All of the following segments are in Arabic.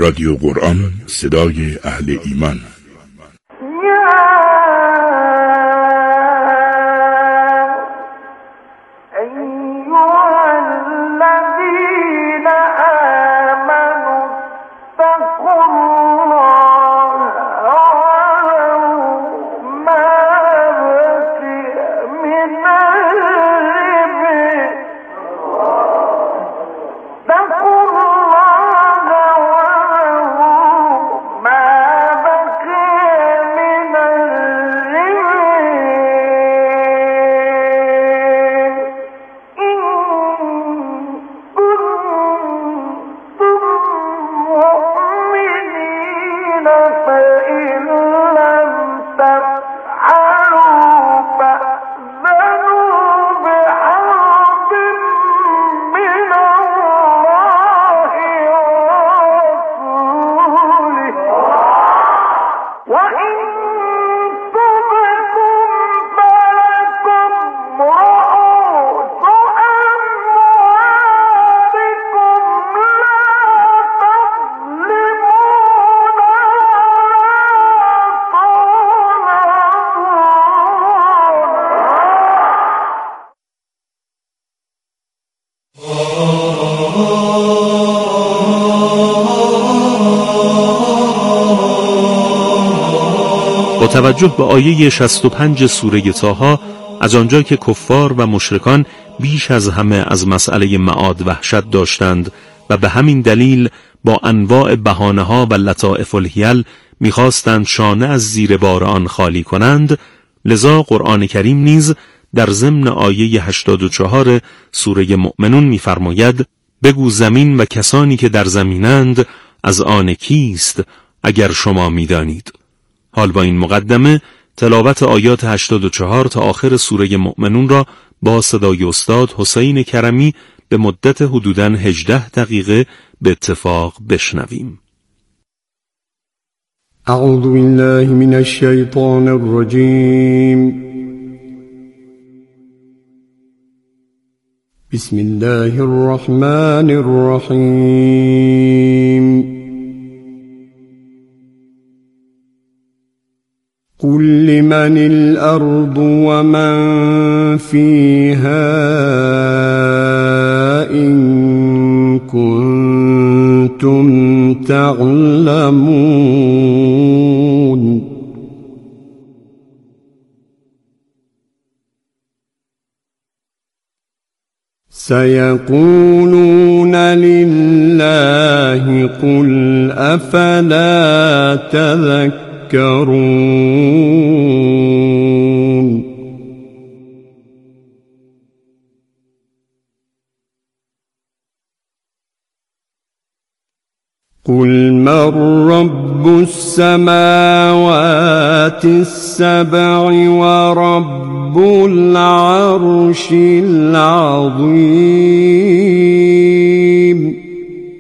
رادیو قرآن، صدای اهل ایمان. با توجه به آیه 65 سوره طه، از آنجا که کفار و مشرکان بیش از همه از مسئله معاد وحشت داشتند و به همین دلیل با انواع بهانه‌ها و لطائف الحیل می‌خواستند شانه از زیر بار آن خالی کنند، لذا قرآن کریم نیز در ضمن آیه 84 سوره مؤمنون می‌فرماید: بگو زمین و کسانی که در زمینند از آن کیست اگر شما می‌دانید. حال با این مقدمه تلاوت آیات 84 تا آخر سوره مؤمنون را با صدای استاد حسین کرمی به مدت حدوداً 18 دقیقه به اتفاق بشنویم. اعوذ بالله من الشیطان الرجیم. بسم الله الرحمن الرحیم. قل لمن الأرض ومن فيها إن كنتم تعلمون. سيقولون لله قل أفلا تذكرون. قل من رب السماوات السبع ورب العرش العظيم.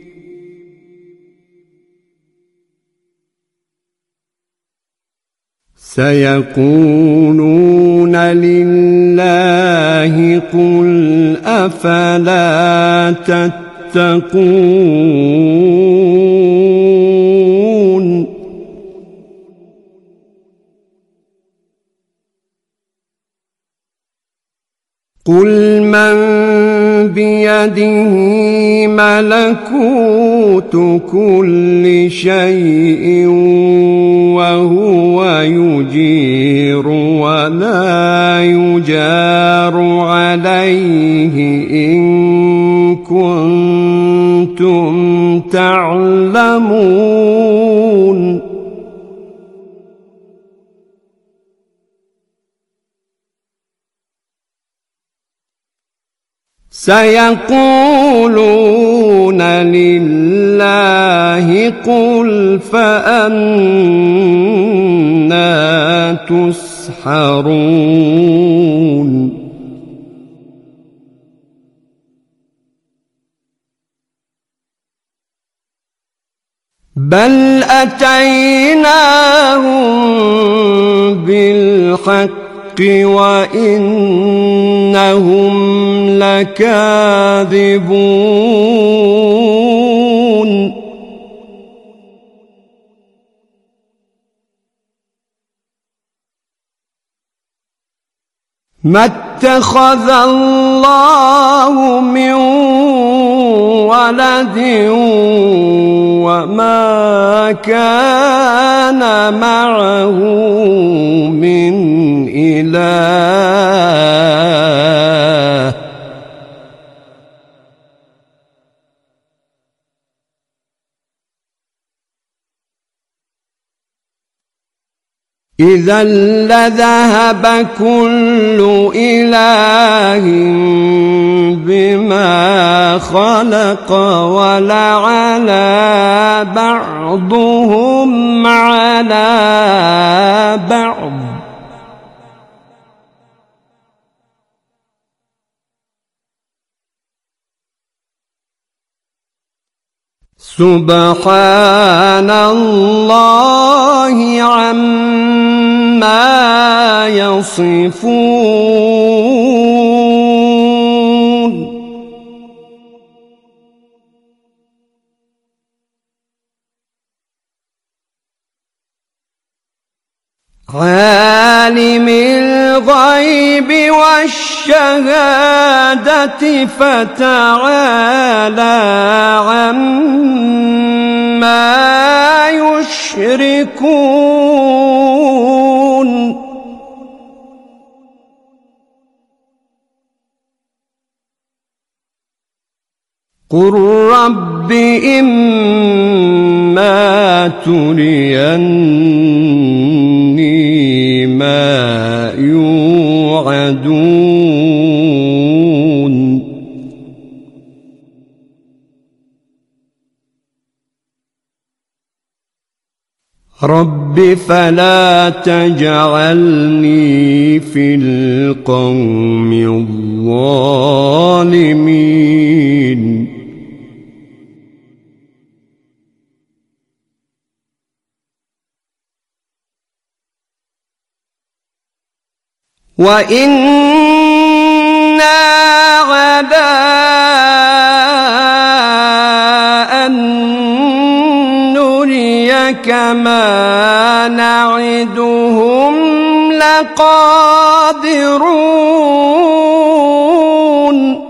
سيقولون لله قل أفلا تتقون. قل من بيده ملكوت كل شيء وهو يجير ولا يجار عليه إن كنتم تعلمون. سيقولون لله قل فأنا تسحرون. بل أتيناهم بالحق وإنهم لكاذبون. ما اتخذ الله من ولد وما كان معه من إله إذا لذهب كل إله بما خلق ولعلى بعضهم على بعض سبحان الله عما يصفون عالم الغيب والشهادة فتعالى عما يشركون قل رب إما تريني ما يوعدون رب فلا تجعلني في القوم الظالمين وإنا على أن نريك ما نعدهم لقادرون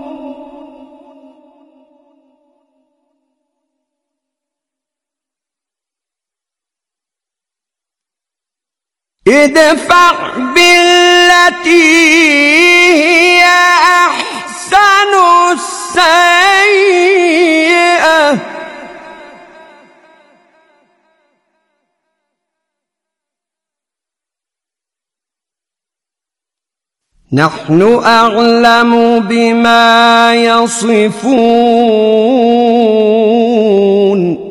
ادفع بالتي هي أحسن السيئة نحن أعلم بما يصفون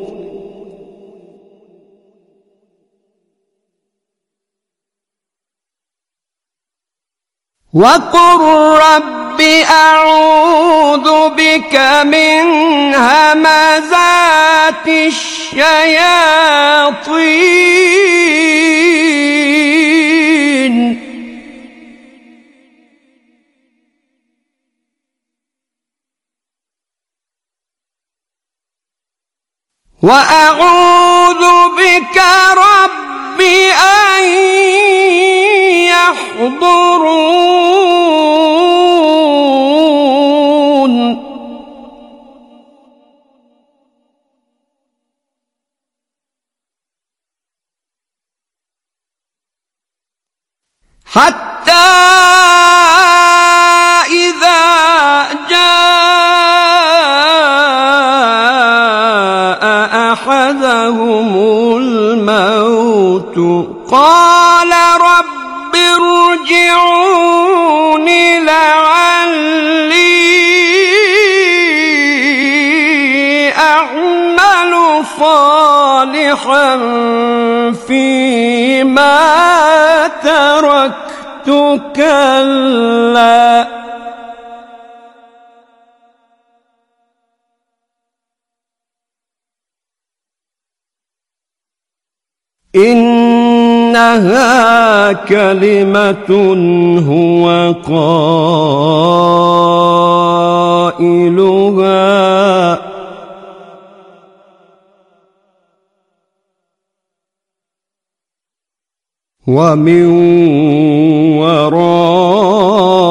وقل رب أعوذ بك من همزات الشياطين وأعوذ بك رب أن يحضرون حتى إذا جاء أحدهم الموت قال رب ارجعون لعلي أعمل صالحا فيما تركت كلا إنها كلمة هو قائلها ومن ورائهم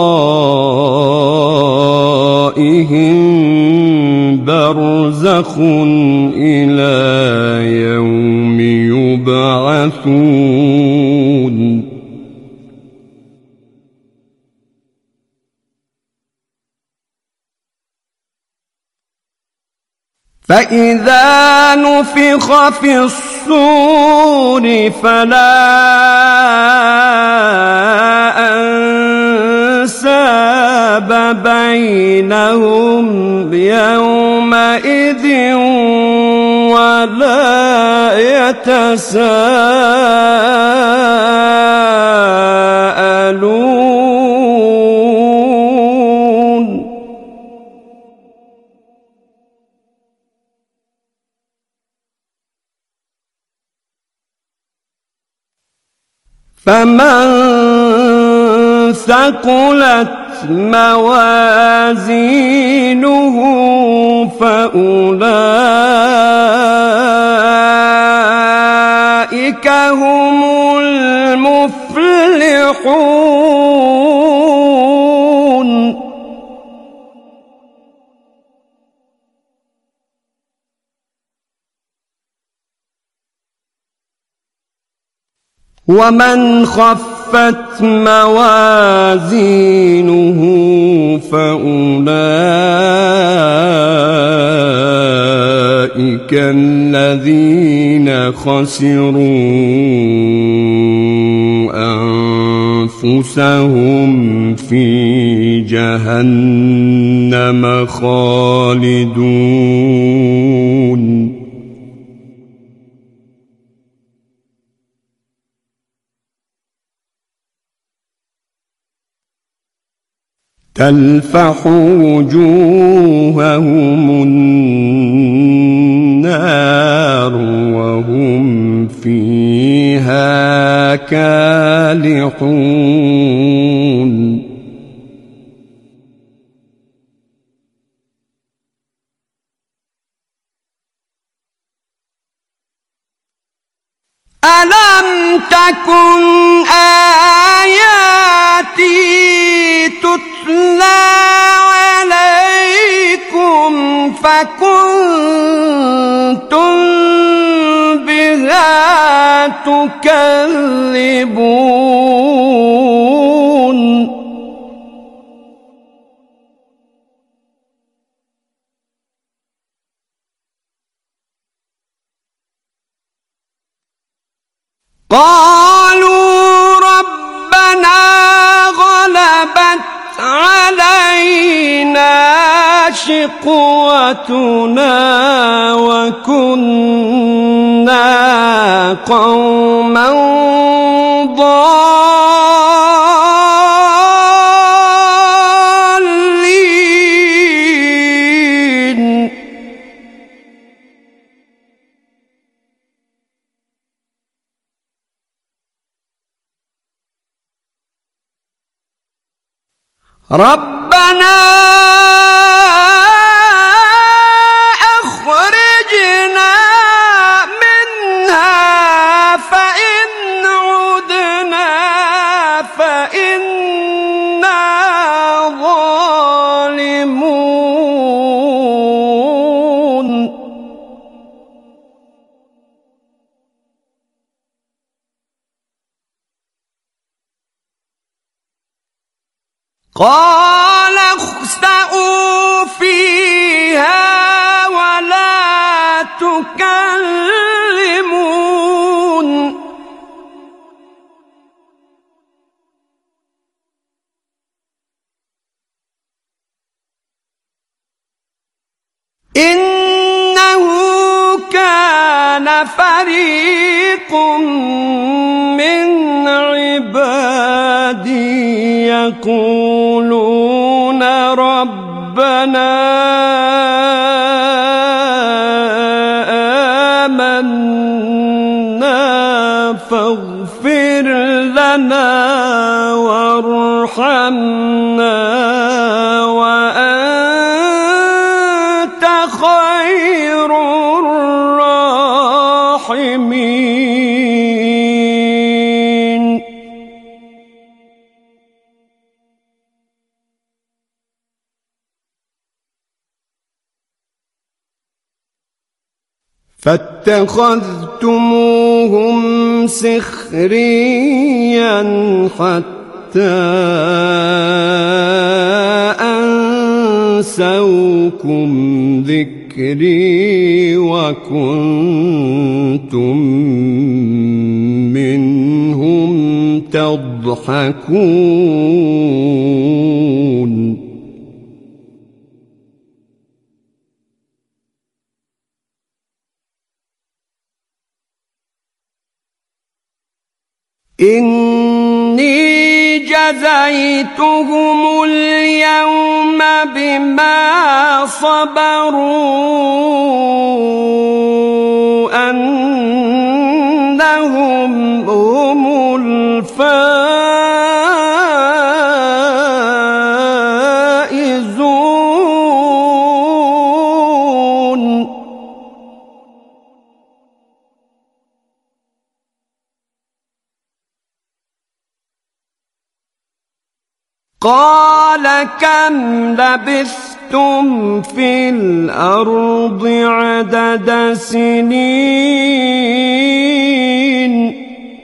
فإذا نفخ في الصور فلا أنساب بينهم يومئذ ولا يتساءلون فمن ثقلت موازينه فأولئك هم المفلحون ومن خفت موازينه فأولئك الذين خسروا أنفسهم في جهنم خالدون تلفح وجوههم النار وهم فيها كالحون ألم تكن آياتي تتلى عليكم فكنتم بها تكذبون قالوا ربنا غلبت علينا شقوتنا وكنا قوما ضالين ربنا أخرجنا منها فإن عدنا فإنا ظالمون قال اخسئوا فيها ولا تكلمون إنه كان فريق من عبادي يقولون ربنا آمنا فاغفر لنا وارحمنا وأنت خير الراحمين فاتخذتموهم سخريا حتى أنسوكم ذكري وكنتم منهم تضحكون إني جزيتهم اليوم بما صبروا أنهم هم الفائزون قال كم لبثتم في الأرض عدد سنين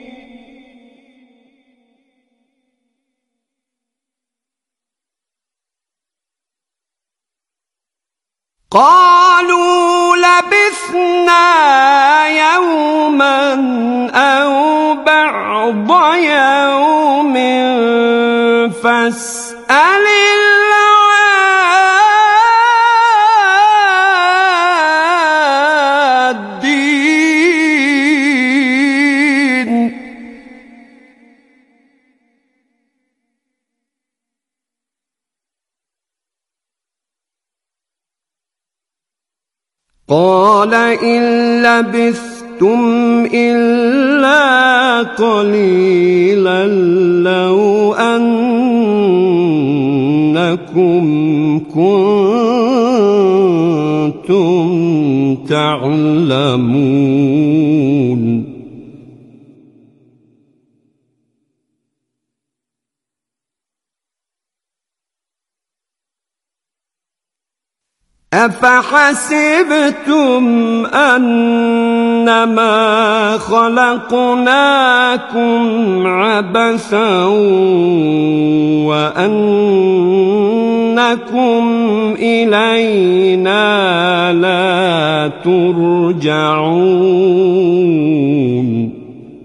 قالوا لبثنا يوما أو بعض يوم فاسأل العادين قال إن لبثتم إلا قليلا لو أنكم كنتم تعلمون أفحسبتم أنما خلقناكم عبثا وأنكم إلينا لا ترجعون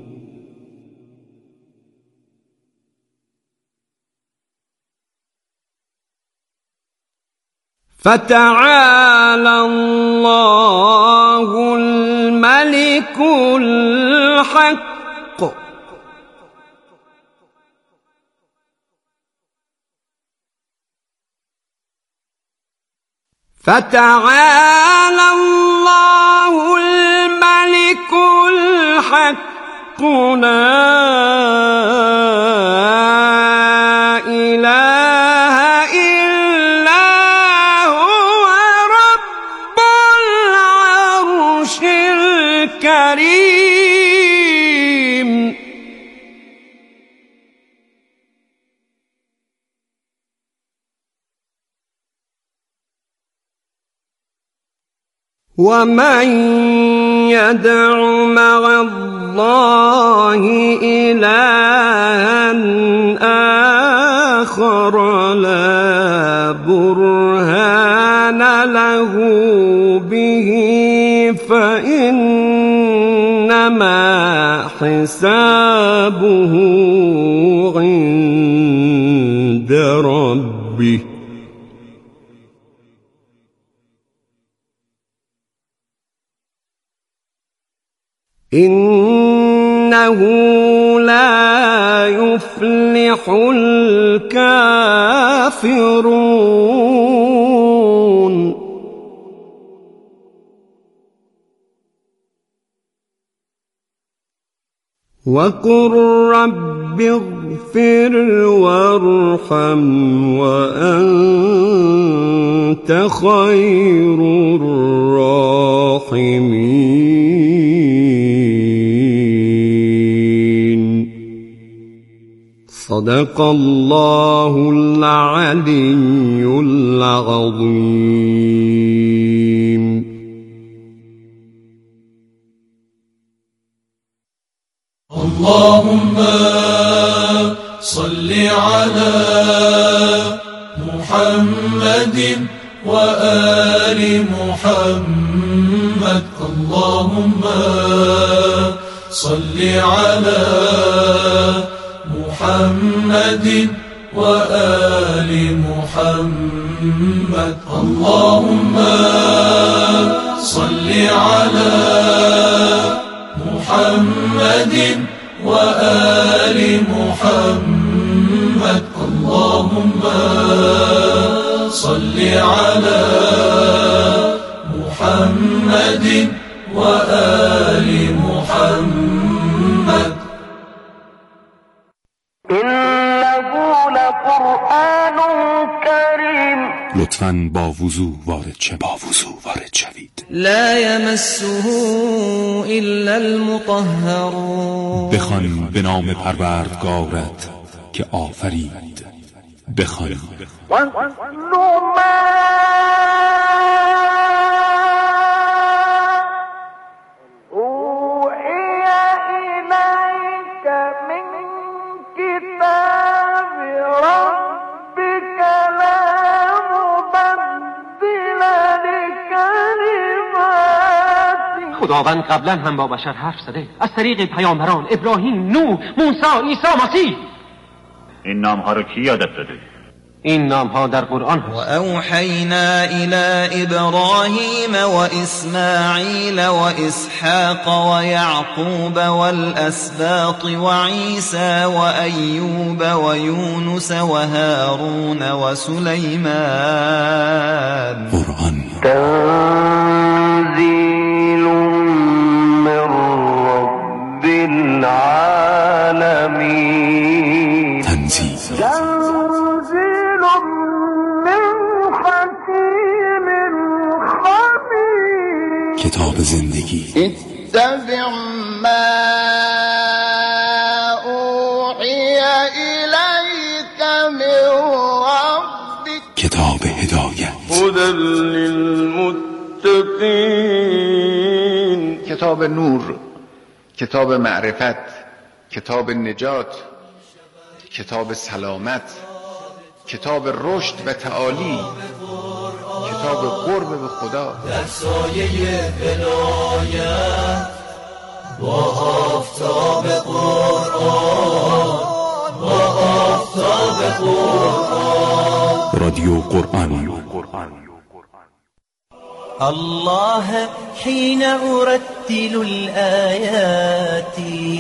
فتعالى الله الملك الحق فتعالى الله الملك الحق لا إله إلا هو رب العرش الكريم ومن يدع مع الله إلها آخر لا برهان له به فإنما حسابه عند ربه إنه لا يفلح الكافرون وقل رب اغفر وارحم وأنت خير الراحمين صدق الله العلي العظيم. اللهم صل على محمد وآل محمد. اللهم صل على محمد وآل محمد اللهم صل على محمد وآل محمد اللهم صل على محمد وآل محمد إنه لقرآن كريم. لطفاً با وضوح وارد شوید. لا يمسه إلا المطهرون. بخوان به نام پروردگارت که آفرید. بخوان خداوند قبلا هم با بشر حرف زده از طریق پیامبران ابراهیم، نوح، موسی، عیسی مسیح. این نامها رو کی یادت داده؟ این نامها در قرآن هست. و اوحینا الی ابراهیم و اسماعیل و اسحاق و یعقوب والاسباط و عیسی و ایوب و یونس و هارون و سلیمان. قرآن تنزیل من رب العالمین. تنزیل کتاب زندگی. اتبع ما اوحی الیک من ربک. کتاب هدایت. هدی للمتقین. کتاب نور، کتاب معرفت، کتاب نجات، کتاب سلامت، کتاب رشد و تعالی، کتاب قرب به خدا. در سایه ولایت با آفتاب قرآن، با آفتاب قرآن. رادیو قرآن. الله حين أرتل الآيات.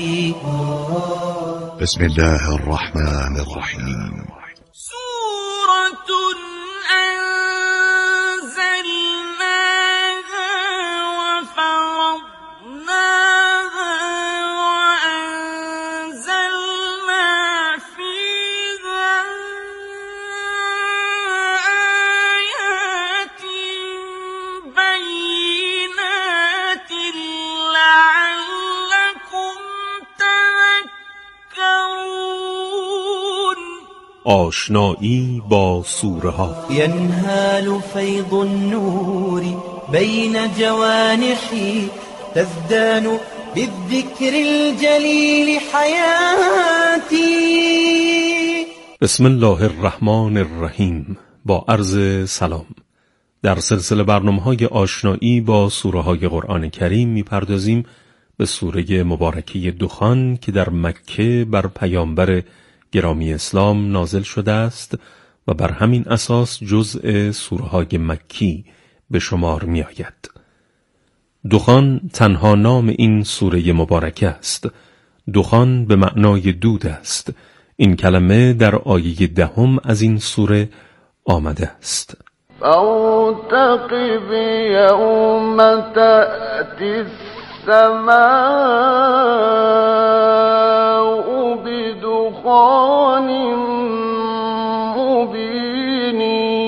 بسم الله الرحمن الرحيم. سورة أنزلناها وفرضناها وأنزلنا فيها آيات بينات لعلكم تذكرون. آشنایی با سوره ها. ينهال فيض النور بين جوانحي تزدان بالذكر الجليل حياتي. بسم الله الرحمن الرحیم. با عرض سلام. در سلسله برنامه‌های آشنایی با سوره های قرآن کریم می‌پردازیم به سوره مبارکه دخان که در مکه بر پیامبر گرامی اسلام نازل شده است و بر همین اساس جزء سوره های مکی به شمار می آید. دخان تنها نام این سوره مبارکه است. دخان به معنای دود است. این کلمه در آیه 10 از این سوره آمده است. فارتقب یوم تأتی السماء بدخان مبین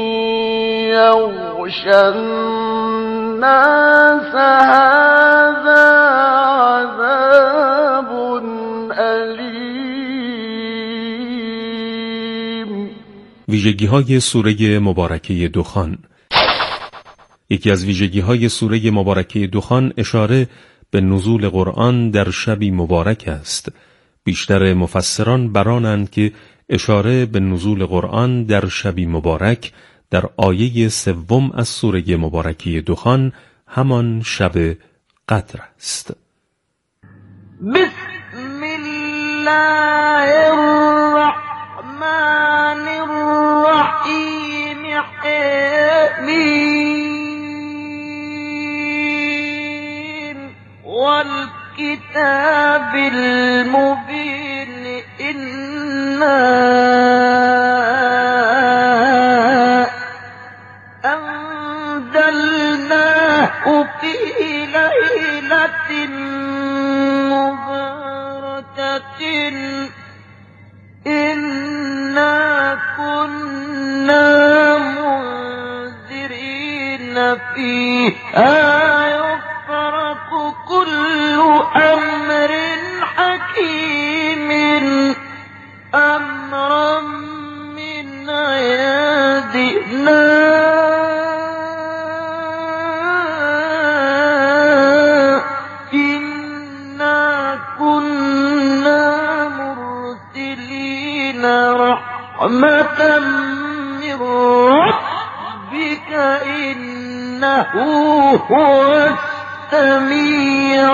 یغشی الناس هذا عذاب علیم. ویژگی‌های سوره مبارکه دخان. یکی از ویژگی‌های سوره مبارکه دخان اشاره به نزول قرآن در شبی مبارک است. بیشتر مفسران برانند که اشاره به نزول قرآن در شبی مبارک در آیه 3 از سوره مبارکه دخان همان شب قدر است. بسم الله الرحمن الرحیم حمیم والکتاب المبین إنا أنزلناه في ليلة مباركة إنا كنا منذرين فيها يفرق كل أمر حكيم أمرا من عندنا إنا كنا مرسلين رحمة من ربك إنه هو السمیع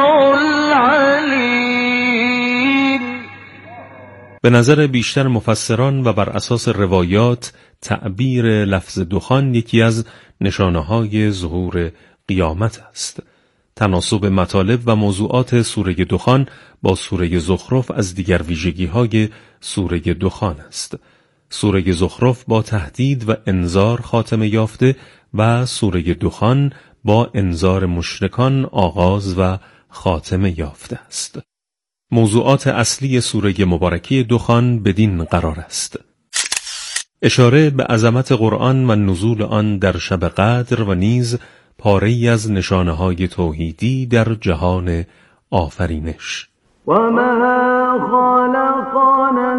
العلیم. به نظر بیشتر مفسران و بر اساس روایات تعبیر لفظ دخان یکی از نشانه‌های ظهور قیامت است. تناسب مطالب و موضوعات سوره دخان با سوره زخرف از دیگر ویژگی‌های سوره دخان است. سوره زخرف با تهدید و انذار خاتمه یافته و سوره دخان با انذار مشرکان آغاز و خاتمه یافته است. موضوعات اصلی سوره مبارکه دخان بدین قرار است: اشاره به عظمت قرآن و نزول آن در شب قدر و نیز پاره‌ای از نشانه‌های توحیدی در جهان آفرینش. و ما خلقنا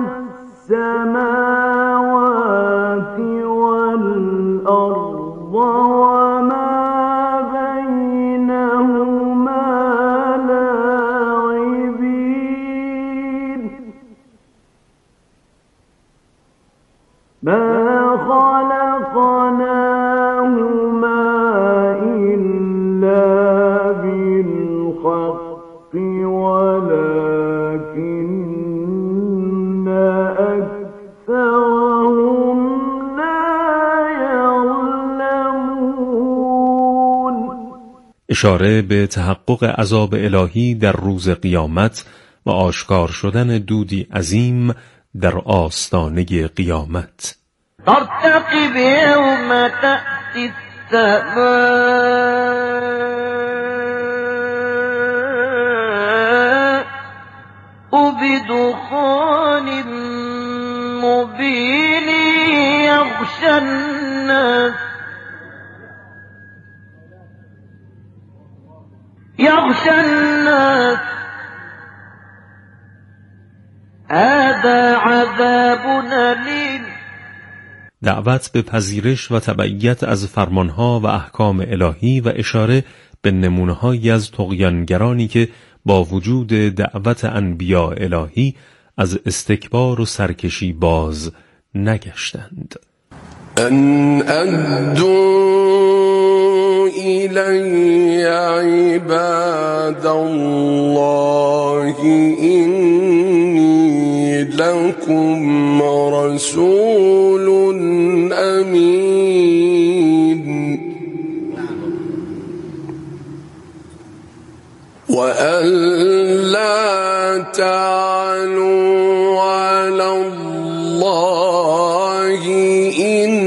السماوات والارض و ما بینهما لاعبین ما خلقناهما إلا بالحق ولكن أكثرهم لا يعلمون. اشاره به تحقق عذاب الهی در روز قیامت و آشکار شدن دودی عظیم در آستانه قیامت. فارتقب يوم تأتي السماء بدخان مبين يغشى الناس هذا عذاب أليم. دعوت به پذیرش و تبعیت از فرمانها و احکام الهی و اشاره به نمونه‌هایی از طغیانگرانی که با وجود دعوت انبیاء الهی از استکبار و سرکشی باز نگشتند. ان ادعوا الی عباد الله انی لکم رسول امین وأن لا تعلوا على الله